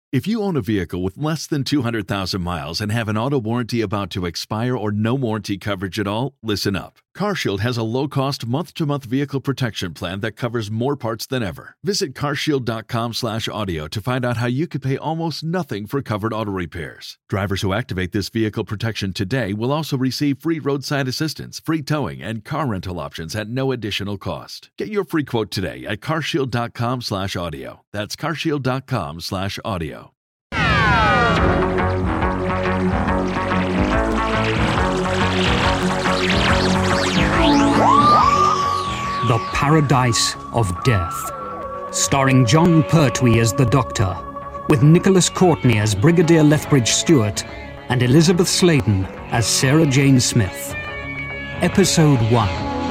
If you own a vehicle with less than 200,000 miles and have an auto warranty about to expire or no warranty coverage at all, listen up. CarShield has a low-cost month-to-month vehicle protection plan that covers more parts than ever. Visit carshield.com/audio to find out how you could pay almost nothing for covered auto repairs. Drivers who activate this vehicle protection today will also receive free roadside assistance, free towing, and car rental options at no additional cost. Get your free quote today at carshield.com/audio. That's carshield.com/audio. The Paradise of Death, starring John Pertwee as the Doctor, with Nicholas Courtney as Brigadier Lethbridge Stewart and Elizabeth Sladen as Sarah Jane Smith. Episode 1.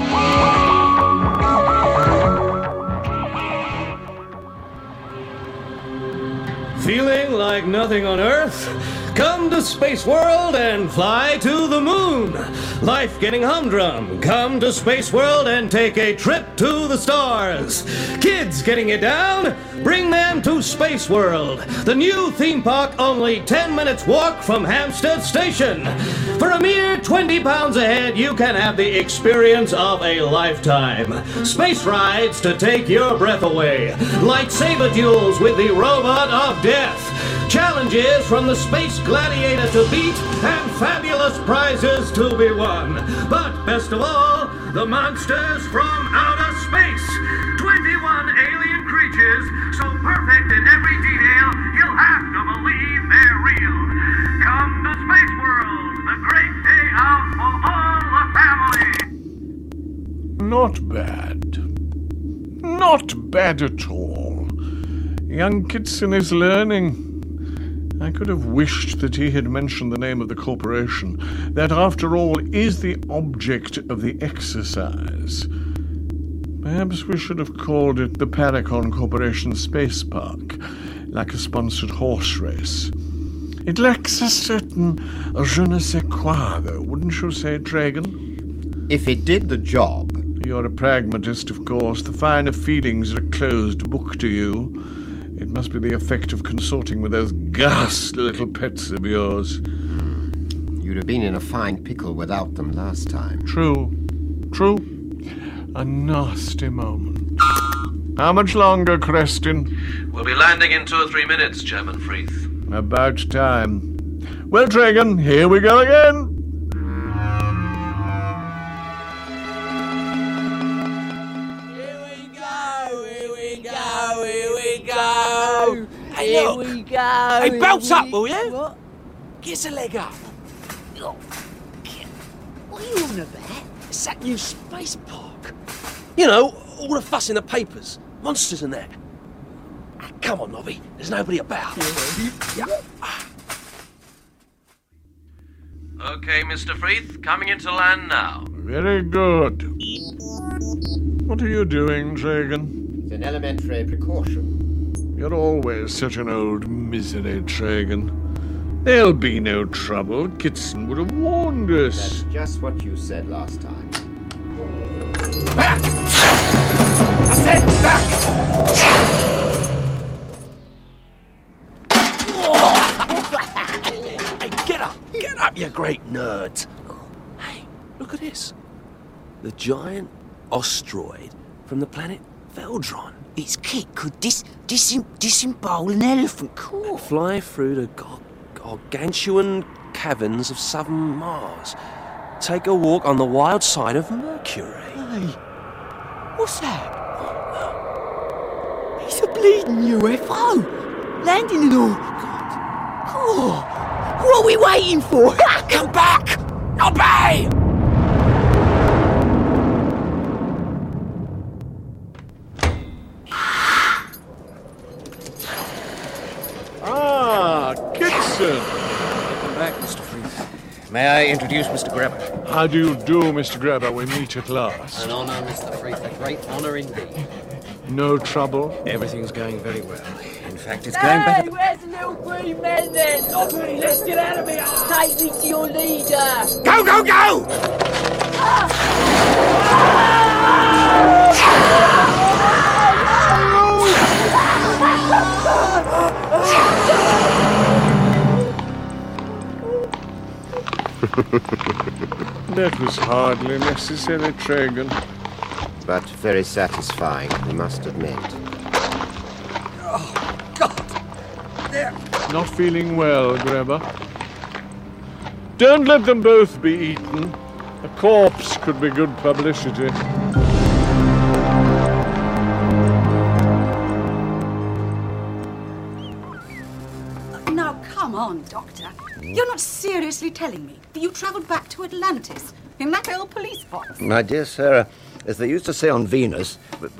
Feeling like nothing on Earth? Come to Space World and fly to the moon. Life getting humdrum? Come to Space World and take a trip to the stars. Kids getting it down? Bring them to Space World, the new theme park only 10 minutes walk from Hampstead Station. For a mere £20 a head, you can have the experience of a lifetime. Space rides to take your breath away. Lightsaber duels with the robot of death. Challenges from the Space Gladiator to beat, and fabulous prizes to be won. But best of all, the monsters from outer space. 21 alien creatures, so perfect in every detail, you'll have to believe they're real. Come to Space World, the great day out for all the family. Not bad. Not bad at all. Young Kitson is learning. I could have wished that he had mentioned the name of the corporation. That, after all, is the object of the exercise. Perhaps we should have called it the Paracon Corporation Space Park, like a sponsored horse race. It lacks a certain je ne sais quoi, though, wouldn't you say, Tragan? If it did the job. You're a pragmatist, of course. The finer feelings are a closed book to you. It must be the effect of consorting with those ghastly little pets of yours. You'd have been in a fine pickle without them last time. True. A nasty moment. How much longer, Creston? We'll be landing in 2 or 3 minutes, Chairman Freeth. About time. Well, Tragan, here we go again. Here we go. Hey, bounce up, will you? What? Get us a leg up. What are you on about? It's that new space park. You know, all the fuss in the papers. Monsters and that. Come on, Nobby. There's nobody about. Yeah. Okay, Mr. Freeth, coming into land now. Very good. What are you doing, Tragan? It's an elementary precaution. You're always such an old misery, Tragan. There'll be no trouble. Kitson would have warned us. That's just what you said last time. Back! I said back! Hey, get up! Get up, you great nerd! Hey, look at this. The giant osteroid from the planet Veldron. Its kick could disembowel an elephant. Cool. Fly through the gargantuan caverns of southern Mars. Take a walk on the wild side of Mercury. Hey, what's that? It's a bleeding UFO. Landing and all. God. Oh, what are we waiting for? Come back! Obey! Kitson! Welcome back, Mr. Freeth. May I introduce Mr. Grabber? How do you do, Mr. Grabber? We meet at last. An honour, Mr. Freeth. A great honour indeed. No trouble? Everything's going very well. In fact, it's going better. Hey, where's the little green man then? Nobody, let's get out of here! Take me to your leader! Go, go, go! That was hardly necessary, Tragan. But very satisfying, we must admit. Oh, God! There. Not feeling well, Grabber. Don't let them both be eaten. A corpse could be good publicity. Now, come on, Doctor. You're not seriously telling me that you travelled back to Atlantis in that old police box? My dear Sarah, as they used to say on Venus...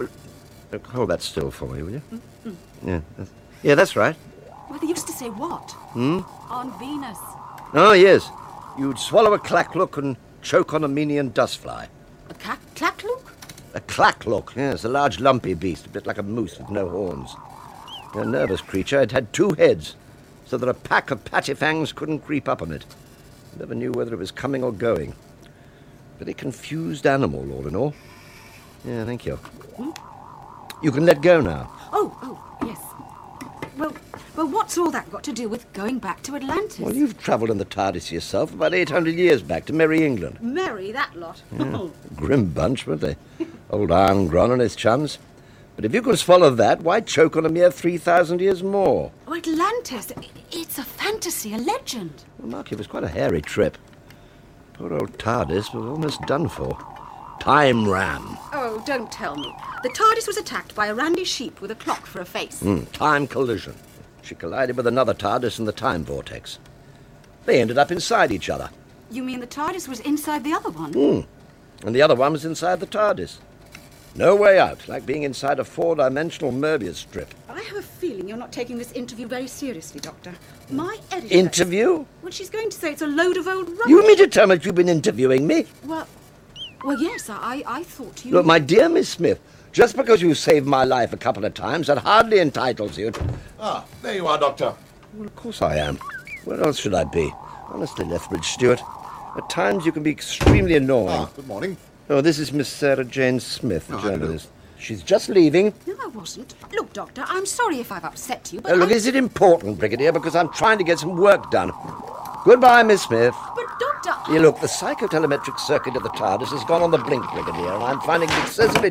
hold that still for me, will you? Mm-hmm. Yeah, that's right. Well, they used to say what? On Venus. Oh, yes. You'd swallow a clacklook and choke on a Menian dustfly. A clacklook? A clacklook, yes, a large lumpy beast, a bit like a moose with no horns. A nervous creature, it had 2 heads, so that a pack of pattyfangs couldn't creep up on it. Never knew whether it was coming or going. Very confused animal, all in all. Yeah, thank you. You can let go now. Oh, yes. Well, what's all that got to do with going back to Atlantis? Well, you've travelled in the TARDIS yourself about 800 years back to merry England. Merry, that lot. Yeah. Grim bunch, weren't they? Old Armgron and his chums. But if you could swallow that, why choke on a mere 3,000 years more? Oh, Atlantis. It's a fantasy, a legend. Well, Mark, it was quite a hairy trip. Poor old TARDIS was almost done for. Time ram. Oh, don't tell me. The TARDIS was attacked by a randy sheep with a clock for a face. Time collision. She collided with another TARDIS in the time vortex. They ended up inside each other. You mean the TARDIS was inside the other one? And the other one was inside the TARDIS. No way out, like being inside a 4-dimensional Möbius strip. I have a feeling you're not taking this interview very seriously, Doctor. My editor... Interview? Well, she's going to say it's a load of old rubbish. You mean to tell me you've been interviewing me? Well, yes, I thought you... Look, my dear Miss Smith, just because you saved my life a couple of times, that hardly entitles you to... Ah, there you are, Doctor. Well, of course I am. Where else should I be? Honestly, Lethbridge Stewart, at times you can be extremely annoying. Ah, good morning. Oh, this is Miss Sarah Jane Smith, the journalist. She's just leaving. No, I wasn't. Look, Doctor, I'm sorry if I've upset you, but look, is it important, Brigadier? Because I'm trying to get some work done. Goodbye, Miss Smith. But, Doctor... Yeah, look, the psychotelemetric circuit of the TARDIS has gone on the blink, Brigadier, and I'm finding it excessively...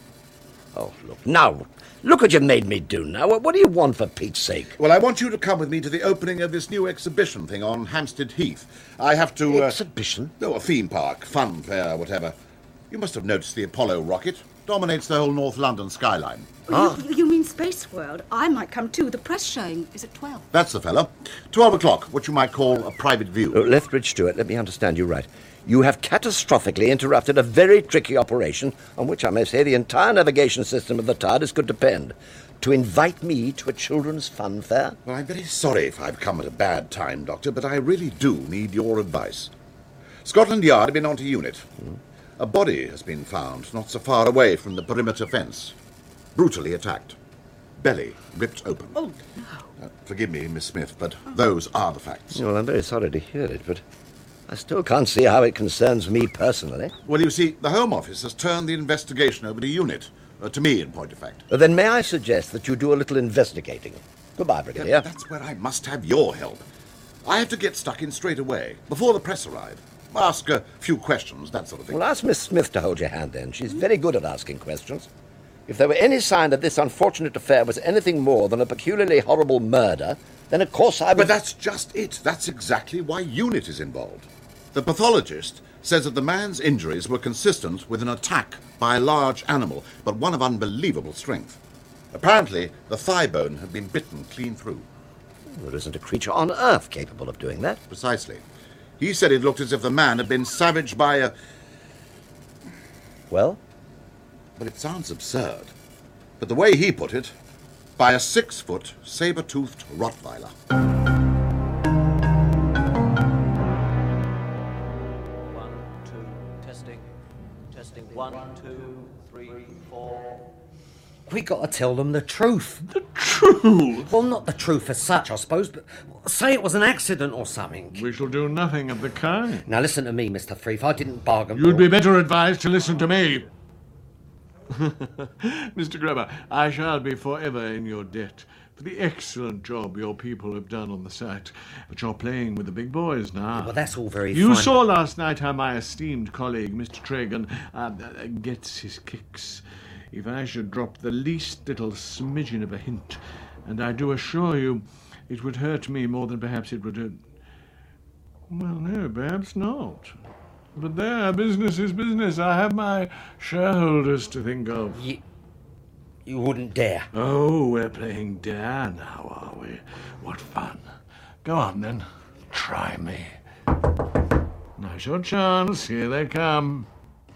Oh, look, now, look what you made me do now. What do you want, for Pete's sake? Well, I want you to come with me to the opening of this new exhibition thing on Hampstead Heath. I have to... Exhibition? Oh, a theme park, fun fair, whatever. You must have noticed the Apollo rocket. Dominates the whole North London skyline. You mean Space World? I might come too. The press showing is at 12. That's the fella. 12 o'clock, what you might call a private view. Lethbridge Stewart, let me understand you right. You have catastrophically interrupted a very tricky operation on which I may say the entire navigation system of the TARDIS could depend. To invite me to a children's fun fair? Well, I'm very sorry if I've come at a bad time, Doctor, but I really do need your advice. Scotland Yard have been on to unit. A body has been found not so far away from the perimeter fence. Brutally attacked. Belly ripped open. Oh, no. Forgive me, Miss Smith, but those are the facts. Well, I'm very sorry to hear it, but I still can't see how it concerns me personally. Well, you see, the Home Office has turned the investigation over to unit. To me, in point of fact. Then may I suggest that you do a little investigating? Goodbye, Brigadier. That's where I must have your help. I have to get stuck in straight away, before the press arrive. Ask a few questions, that sort of thing. Well, ask Miss Smith to hold your hand then. She's very good at asking questions. If there were any sign that this unfortunate affair was anything more than a peculiarly horrible murder, then of course I would... But that's just it. That's exactly why UNIT is involved. The pathologist says that the man's injuries were consistent with an attack by a large animal, but one of unbelievable strength. Apparently, the thigh bone had been bitten clean through. There isn't a creature on Earth capable of doing that. Precisely. He said it looked as if the man had been savaged by a... Well? Well, it sounds absurd. But the way he put it, by a 6-foot, saber-toothed Rottweiler. 1, 2, testing. Testing. 1, 2, 3, 4. We got to tell them the truth. The truth? Well, not the truth as such, I suppose, but say it was an accident or something. We shall do nothing of the kind. Now listen to me, Mr. Freeth. I didn't bargain. You'd be better advised to listen to me. Mr. Grabber, I shall be forever in your debt for the excellent job your people have done on the site. But you're playing with the big boys now. Well, that's all very You fine. saw last night how my esteemed colleague, Mr. Tragan, gets his kicks. If I should drop the least little smidgen of a hint, and I do assure you it would hurt me more than perhaps it would hurt... Well, no, perhaps not. But there, business is business. I have my shareholders to think of. You wouldn't dare. Oh, we're playing dare now, are we? What fun. Go on, then. Try me. Now's your chance. Here they come.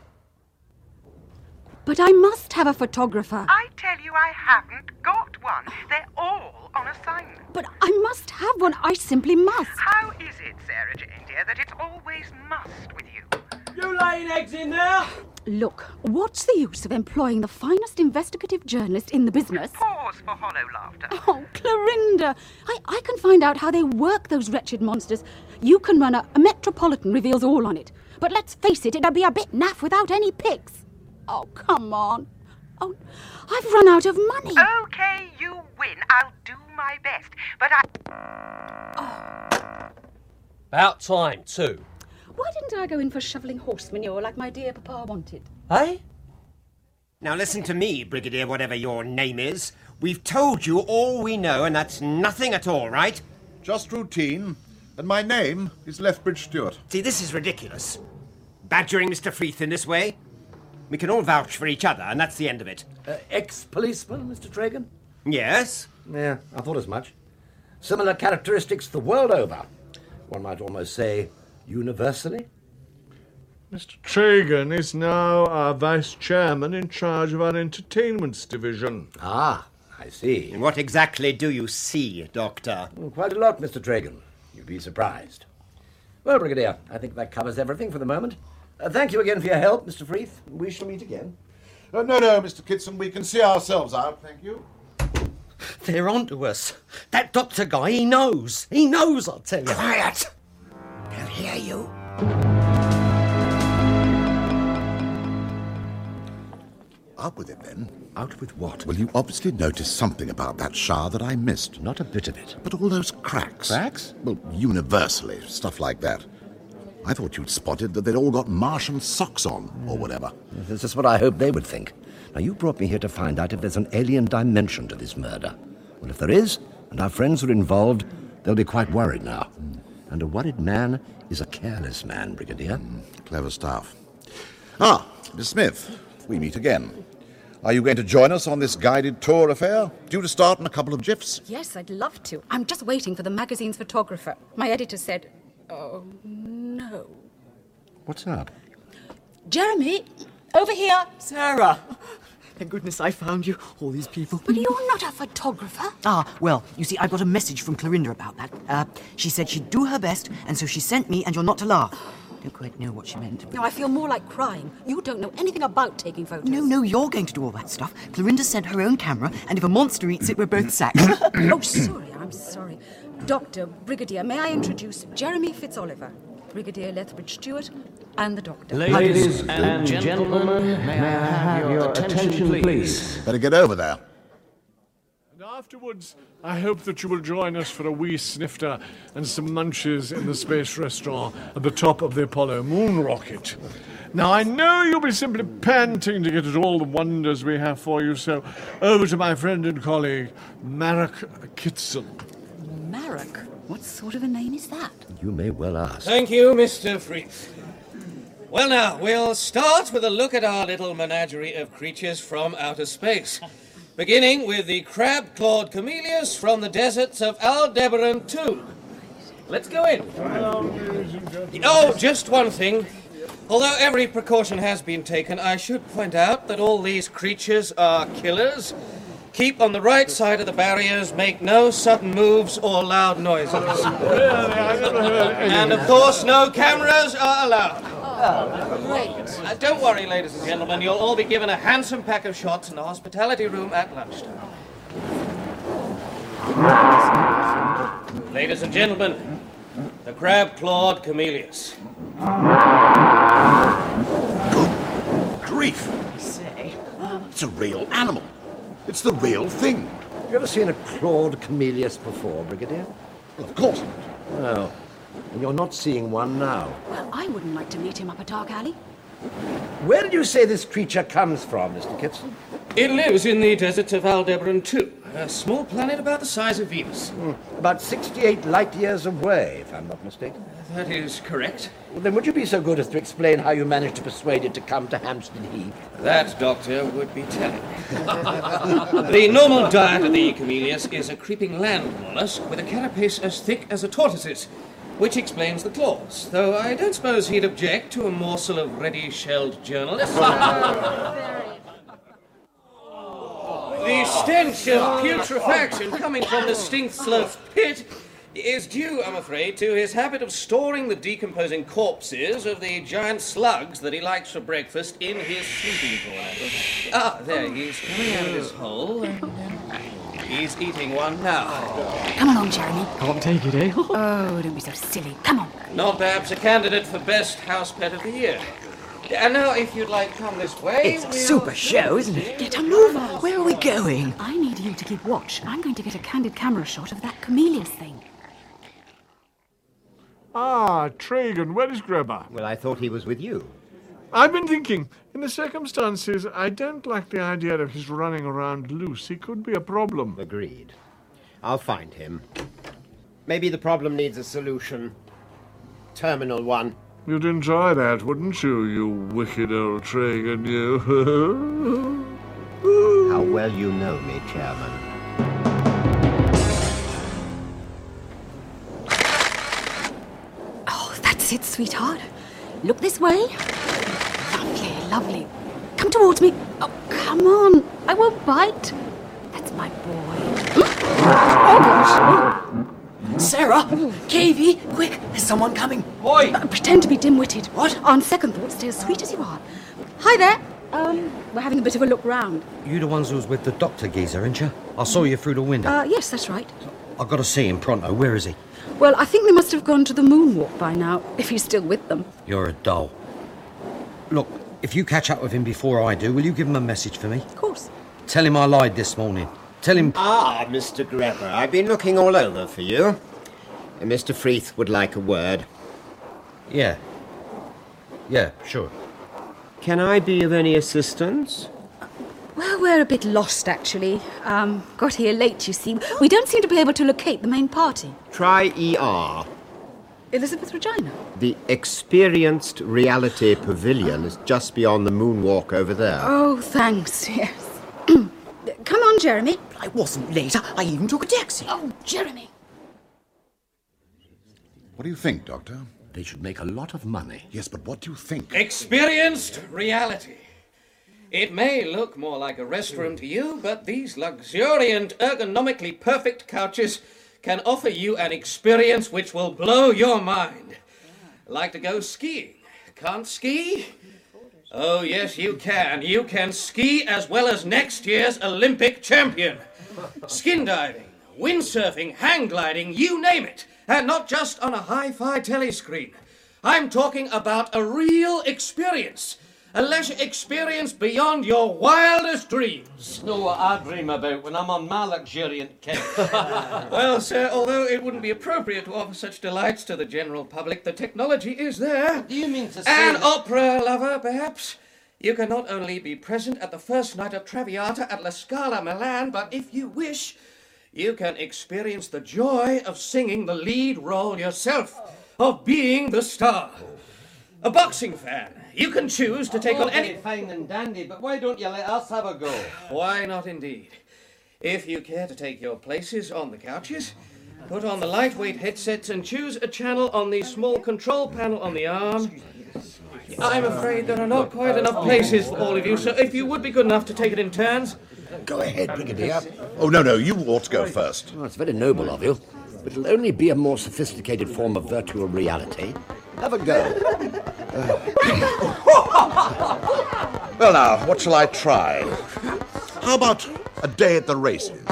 But I must have a photographer. I tell you, I haven't got one. They're all on assignment. But I must have one. I simply must. How is it, Sarah Jane, dear, that it's always must with you? You laying eggs in there? Look, what's the use of employing the finest investigative journalist in the business? Pause for hollow laughter. Oh, Clorinda, I can find out how they work, those wretched monsters. You can run a Metropolitan reveals all on it. But let's face it, it'd be a bit naff without any pics. Oh, come on. Oh, I've run out of money. Okay, you win. I'll do my best. But About time, too. Why didn't I go in for shoveling horse manure like my dear papa wanted? Eh? Now listen to me, Brigadier, whatever your name is. We've told you all we know, and that's nothing at all, right? Just routine. And my name is Lethbridge Stewart. See, this is ridiculous. Badgering Mr. Freeth in this way. We can all vouch for each other, and that's the end of it. Ex-policeman, Mr. Tragan? Yes? Yeah, I thought as much. Similar characteristics the world over. One might almost say universally. Mr. Tragan is now our vice-chairman in charge of our entertainments division. Ah, I see. And what exactly do you see, Doctor? Well, quite a lot, Mr. Tragan. You'd be surprised. Well, Brigadier, I think that covers everything for the moment. Thank you again for your help, Mr. Freeth. We shall meet again. No, Mr. Kitson, we can see ourselves out, thank you. They're onto us. That doctor guy, he knows. He knows, I'll tell you. Quiet! They'll hear you. Out with it, then. Out with what? Well, you obviously noticed something about that shower that I missed. Not a bit of it. But all those cracks. Cracks? Well, universally, stuff like that. I thought you'd spotted that they'd all got Martian socks on, or whatever. This is what I hoped they would think. Now, you brought me here to find out if there's an alien dimension to this murder. Well, if there is, and our friends are involved, they'll be quite worried now. And a worried man is a careless man, Brigadier. Clever stuff. Ah, Miss Smith, we meet again. Are you going to join us on this guided tour affair? Due to start in a couple of jiffs? Yes, I'd love to. I'm just waiting for the magazine's photographer. My editor said, oh, no. What's up? Jeremy, over here. Sarah! Thank goodness I found you, all these people. But you're not a photographer. Ah, well, you see, I got a message from Clorinda about that. She said she'd do her best, and so she sent me, and you're not to laugh. Don't quite know what she meant. No, I feel more like crying. You don't know anything about taking photos. No, you're going to do all that stuff. Clorinda sent her own camera, and if a monster eats it, we're both sacked. Oh, sorry, I'm sorry. Doctor, Brigadier, may I introduce Jeremy Fitzoliver, Brigadier Lethbridge Stewart, and the doctor. Ladies and gentlemen, may I have your attention, please? Better get over there. And afterwards, I hope that you will join us for a wee snifter and some munches in the space restaurant at the top of the Apollo moon rocket. Now, I know you'll be simply panting to get at all the wonders we have for you, so over to my friend and colleague, Marek Kitson. Marek? What sort of a name is that? You may well ask. Thank you, Mr. Freeth. Well, now, we'll start with a look at our little menagerie of creatures from outer space. Beginning with the crab-clawed camellias from the deserts of Aldebaran 2. Let's go in. Oh, just one thing. Although every precaution has been taken, I should point out that all these creatures are killers. Keep on the right side of the barriers, make no sudden moves or loud noises. And of course, no cameras are allowed. Don't worry, ladies and gentlemen, you'll all be given a handsome pack of shots in the hospitality room at lunchtime. Ladies and gentlemen, the crab-clawed camellias. Good grief! Say. It's a real animal. It's the real thing. You ever seen a clawed camellias before, Brigadier? Of course not. No. And you're not seeing one now. Well, I wouldn't like to meet him up a dark alley. Where did you say this creature comes from, Mr. Kitson? It lives in the deserts of Aldebaran 2, a small planet about the size of Venus. About 68 light years away, if I'm not mistaken. That is correct. Well, then would you be so good as to explain how you managed to persuade it to come to Hampstead Heath? That, Doctor, would be telling. The normal diet of the camellias is a creeping land mollusk with a carapace as thick as a tortoise's, which explains the claws, though I don't suppose he'd object to a morsel of ready-shelled journalist. The stench of putrefaction coming from the Stinksloth's pit is due, I'm afraid, to his habit of storing the decomposing corpses of the giant slugs that he likes for breakfast in his sleeping corner. Ah, there, he's coming out of his hole, and he's eating one now. Come along, Jeremy. Can't take it, eh? Oh, don't be so silly. Come on. Not perhaps a candidate for best house pet of the year. And now, if you'd like to come this way... It's a super show, isn't it? Get a move on. Where are we going? I need you to keep watch. I'm going to get a candid camera shot of that camellias thing. Ah, Tragan, where is Grubber? Well, I thought he was with you. I've been thinking, in the circumstances, I don't like the idea of his running around loose. He could be a problem. Agreed. I'll find him. Maybe the problem needs a solution. Terminal one. You'd enjoy that, wouldn't you, you wicked old Tragan, you? How well you know me, Chairman. Oh, that's it, sweetheart. Look this way. Lovely, lovely. Come towards me. Oh, come on. I won't bite. That's my boy. Oh, gosh. Sarah! Cavey! Quick! There's someone coming! Boy! Pretend to be dim-witted. What? On second thought, stay as sweet as you are. Hi there. We're having a bit of a look round. You the ones who was with the doctor geezer, ain't you? I saw you through the window. Yes, that's right. I've got to see him pronto. Where is he? Well, I think they must have gone to the moonwalk by now, if he's still with them. You're a doll. Look, if you catch up with him before I do, will you give him a message for me? Of course. Tell him I lied this morning. Tell him... Ah, Mr. Grepper, I've been looking all over for you. Mr. Freeth would like a word. Yeah. Yeah, sure. Can I be of any assistance? Well, we're a bit lost, actually. Got here late, you see. We don't seem to be able to locate the main party. Try ER. Elizabeth Regina? The Experienced Reality Pavilion is just beyond the moonwalk over there. Oh, thanks, yes. Come on, Jeremy. I wasn't late. I even took a taxi. Oh, Jeremy. What do you think, Doctor? They should make a lot of money. Yes, but what do you think? Experienced reality. It may look more like a restroom to you, but these luxuriant, ergonomically perfect couches can offer you an experience which will blow your mind. Like to go skiing? Can't ski? Oh, yes, you can. You can ski as well as next year's Olympic champion. Skin diving, windsurfing, hang gliding, you name it. And not just on a hi-fi telescreen. I'm talking about a real experience. A leisure experience beyond your wildest dreams. Know what I dream about when I'm on my luxuriant couch. Well, sir, although it wouldn't be appropriate to offer such delights to the general public, the technology is there. Do you mean to say... An opera lover, perhaps? You can not only be present at the first night of Traviata at La Scala, Milan, but if you wish, you can experience the joy of singing the lead role yourself, of being the star. A boxing fan. You can choose to take on any... fine and dandy, but why don't you let us have a go? Why not indeed? If you care to take your places on the couches, put on the lightweight headsets and choose a channel on the small control panel on the arm. I'm afraid there are not quite enough places for all of you, so if you would be good enough to take it in turns... Go ahead, Brigadier. Oh, no, you ought to go first. Oh, it's very noble of you, but it'll only be a more sophisticated form of virtual reality. Have a go. Well, now, what shall I try? How about a day at the races?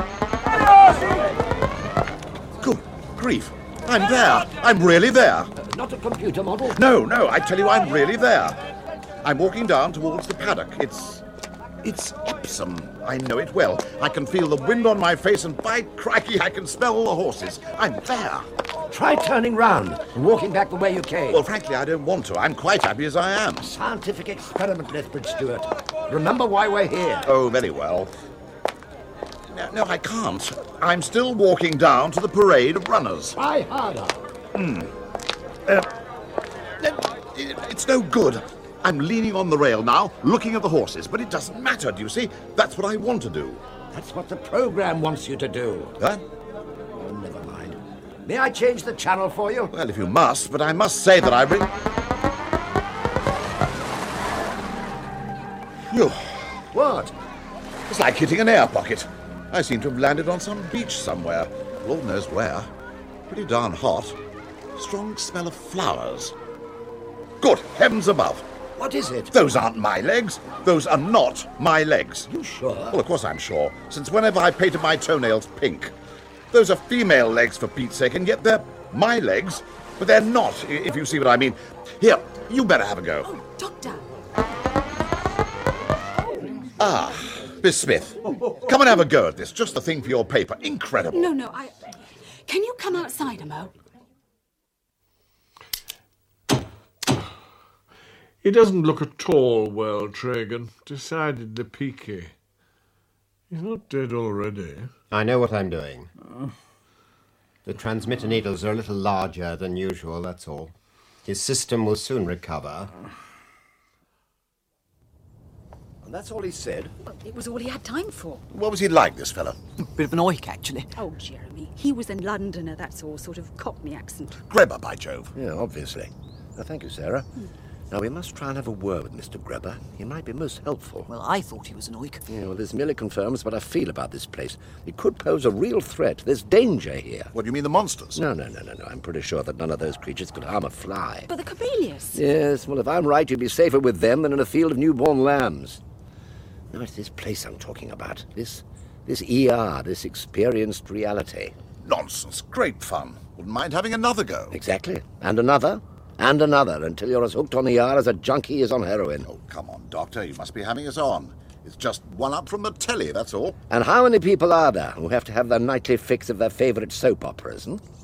Good grief. I'm there. I'm really there. Not a computer model? No, I tell you, I'm really there. I'm walking down towards the paddock. It's Epsom. I know it well. I can feel the wind on my face, and by crikey, I can smell the horses. I'm there. Try turning round and walking back the way you came. Well, frankly, I don't want to. I'm quite happy as I am. Scientific experiment, Lethbridge Stewart. Remember why we're here. Oh, very well. No, I can't. I'm still walking down to the parade of runners. Try harder. It's no good. I'm leaning on the rail now, looking at the horses, but it doesn't matter, do you see? That's what I want to do. That's what the program wants you to do. Huh? Oh, never mind. May I change the channel for you? Well, if you must, but I must say that I really... Phew. What? It's like hitting an air pocket. I seem to have landed on some beach somewhere. Lord knows where. Pretty darn hot. Strong smell of flowers. Good heavens above. What is it? Those aren't my legs. Those are not my legs. You sure? Well, of course I'm sure. Since when have I painted my toenails pink? Those are female legs, for Pete's sake, and yet they're my legs. But they're not, if you see what I mean. Here, you better have a go. Oh, Doctor. Ah, Miss Smith. Come and have a go at this. Just the thing for your paper. Incredible. No, Can you come outside a mo? He doesn't look at all well, Tragan. Decidedly peaky. He's not dead already. I know what I'm doing. The transmitter needles are a little larger than usual, that's all. His system will soon recover. And that's all he said. Well, it was all he had time for. What was he like, this fellow? Bit of an oik, actually. Oh, Jeremy. He was a Londoner, that's all. Sort of Cockney accent. Grebber, by Jove. Yeah, obviously. Thank you, Sarah. Now, we must try and have a word with Mr. Grebber. He might be most helpful. Well, I thought he was an oik. Yeah, well, this merely confirms what I feel about this place. It could pose a real threat. There's danger here. What, do you mean the monsters? No. I'm pretty sure that none of those creatures could harm a fly. But the camellias. Yes, well, if I'm right, you'd be safer with them than in a field of newborn lambs. No, it's this place I'm talking about. This ER, this experienced reality. Nonsense. Great fun. Wouldn't mind having another go. Exactly. And another. And another, until you're as hooked on ER as a junkie is on heroin. Oh, come on, Doctor. You must be having us on. It's just one up from the telly, that's all. And how many people are there who have to have their nightly fix of their favourite soap operas,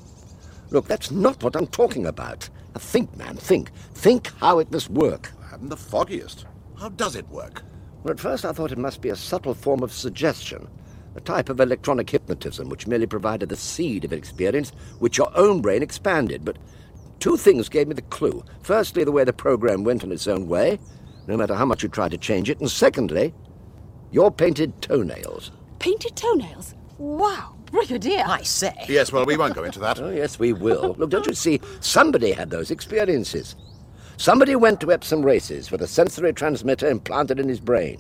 Look, that's not what I'm talking about. Now think, man, think. Think how it must work. I haven't the foggiest. How does it work? Well, at first I thought it must be a subtle form of suggestion, a type of electronic hypnotism which merely provided the seed of experience which your own brain expanded, but two things gave me the clue. Firstly, the way the program went in its own way, no matter how much you tried to change it, and secondly, your painted toenails. Painted toenails? Wow, Brigadier. I say. Yes, well, we won't go into that. Oh, yes, we will. Look, don't you see, somebody had those experiences. Somebody went to Epsom races with a sensory transmitter implanted in his brain.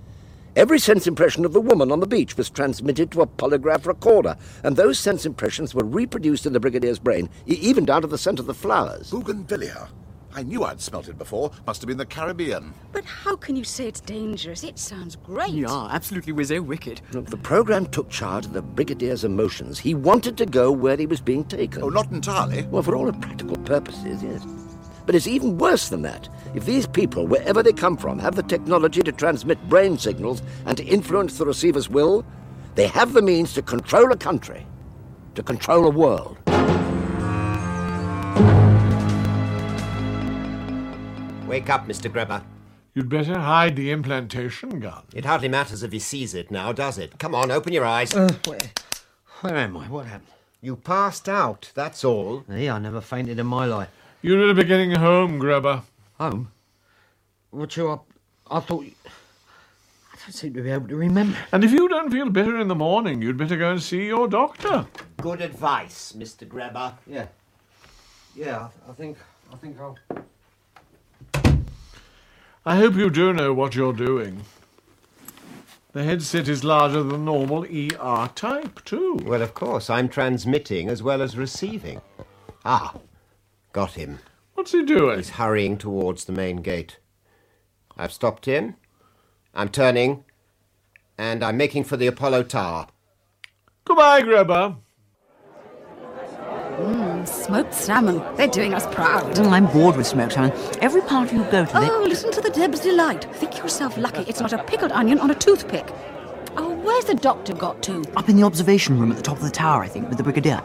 Every sense impression of the woman on the beach was transmitted to a polygraph recorder, and those sense impressions were reproduced in the Brigadier's brain, even down to the scent of the flowers. Bougainvillea. I knew I'd smelt it before. Must have been the Caribbean. But how can you say it's dangerous? It sounds great. Yeah, absolutely wizzo wicked. Look, the program took charge of the Brigadier's emotions. He wanted to go where he was being taken. Oh, not entirely. Well, for all practical purposes, yes. But it's even worse than that. If these people, wherever they come from, have the technology to transmit brain signals and to influence the receiver's will, they have the means to control a country, to control a world. Wake up, Mr. Grebber. You'd better hide the implantation gun. It hardly matters if he sees it now, does it? Come on, open your eyes. Where am I? What happened? You passed out, that's all. I never fainted in my life. You'd better be getting home, Grebber. Home? What you up? I thought you... I don't seem to be able to remember. And if you don't feel better in the morning, you'd better go and see your doctor. Good advice, Mr. Grebber. Yeah. Yeah, I think I'll... I hope you do know what you're doing. The headset is larger than normal ER type, too. Well, of course, I'm transmitting as well as receiving. Ah, got him. What's he doing? He's hurrying towards the main gate. I've stopped him. I'm turning. And I'm making for the Apollo Tower. Goodbye, Grebber. Smoked salmon. They're doing us proud. I'm bored with smoked salmon. Every party you go to... Oh, listen to the Deb's delight. Think yourself lucky it's not a pickled onion on a toothpick. Oh, where's the doctor got to? Up in the observation room at the top of the tower, I think, with the Brigadier.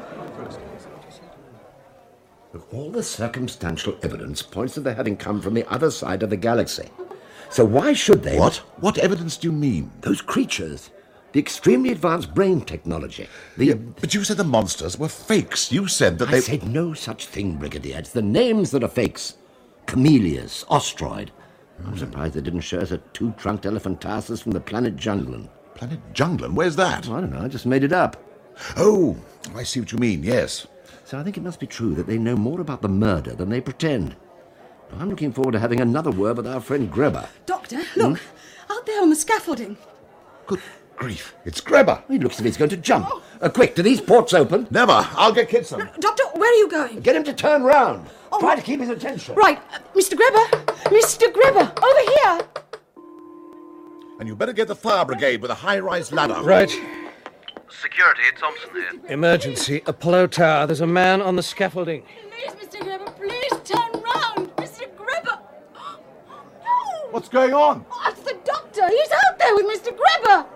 All the circumstantial evidence points to their having come from the other side of the galaxy. So why should they... What? What evidence do you mean? Those creatures. The extremely advanced brain technology. But you said the monsters were fakes. You said that I said no such thing, Brigadier. It's the names that are fakes. Camellias, Ostroid. I'm surprised they didn't show us a two-trunked elephantasis from the planet Junglan. Planet Junglan? Where's that? I don't know. I just made it up. Oh, I see what you mean, yes. So I think it must be true that they know more about the murder than they pretend. I'm looking forward to having another word with our friend Grebber. Doctor, look. Out there on the scaffolding. Good grief. It's Grebber. He looks as if he's going to jump. Quick, do these ports open? Never. I'll get Kitson. No, Doctor, where are you going? Get him to turn round. Try to keep his attention. Right. Mr. Grebber. Mr. Grebber. Over here. And you better get the fire brigade with a high-rise ladder. Right. Security, Thompson here. Emergency. Apollo Tower. There's a man on the scaffolding. Please, Mr. Grebber, please turn round. Mr. Grebber. No. What's going on? Oh, it's the doctor. He's out there with Mr. Grebber.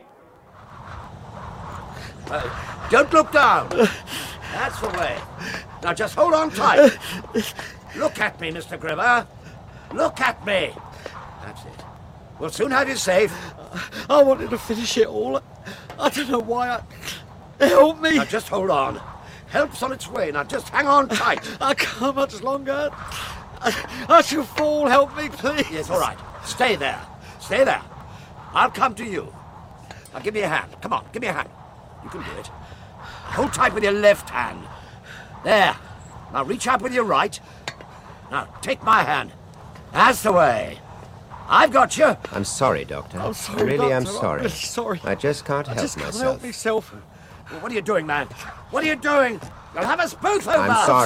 Don't look down. That's the way. Now just hold on tight. Look at me, Mr. Grebber. Look at me. That's it. We'll soon have you safe. I wanted to finish it all. I don't know why Help me. Now just hold on. Help's on its way. Now just hang on tight. I can't much longer. I shall fall. Help me, please. Yes, all right. Stay there. Stay there. I'll come to you. Now give me a hand. Come on, give me a hand. You can do it. Hold tight with your left hand. There. Now reach out with your right. Now take my hand. That's the way. I've got you. I'm sorry, Doctor. I'm sorry, I really am Doctor. sorry. I'm sorry. I just can't help Can't myself. help myself. Well, what are you doing, man? What are you doing? You'll have us both over. I'm sorry.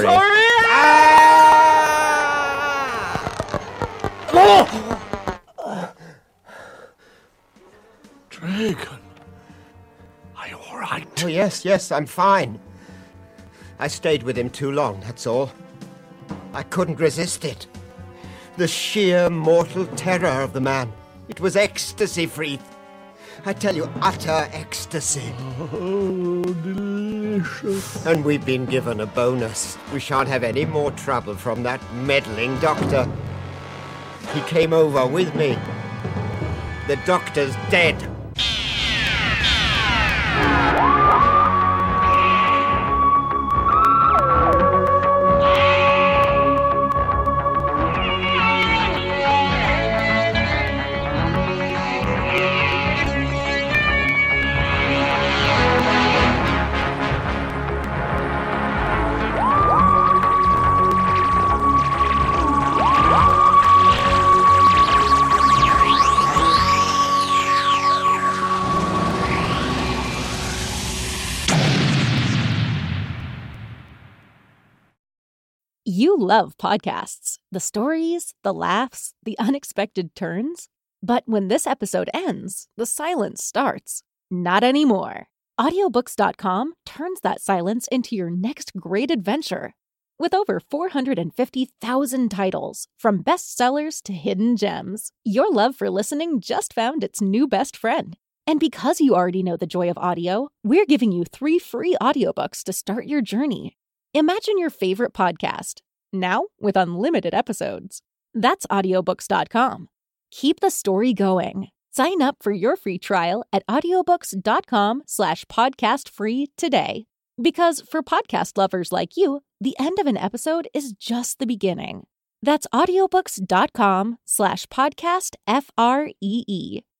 Dragon. Are you all right? Oh, yes, I'm fine. I stayed with him too long, that's all. I couldn't resist it. The sheer mortal terror of the man. It was ecstasy, Freeth. I tell you, utter ecstasy. Oh, delicious. And we've been given a bonus. We shan't have any more trouble from that meddling doctor. He came over with me. The doctor's dead. You love podcasts, the stories, the laughs, the unexpected turns. But when this episode ends, the silence starts. Not anymore. Audiobooks.com turns that silence into your next great adventure. With over 450,000 titles, from bestsellers to hidden gems, your love for listening just found its new best friend. And because you already know the joy of audio, we're giving you 3 free audiobooks to start your journey. Imagine your favorite podcast, now with unlimited episodes. That's audiobooks.com. Keep the story going. Sign up for your free trial at audiobooks.com/podcastfree today. Because for podcast lovers like you, the end of an episode is just the beginning. That's audiobooks.com/podcastfree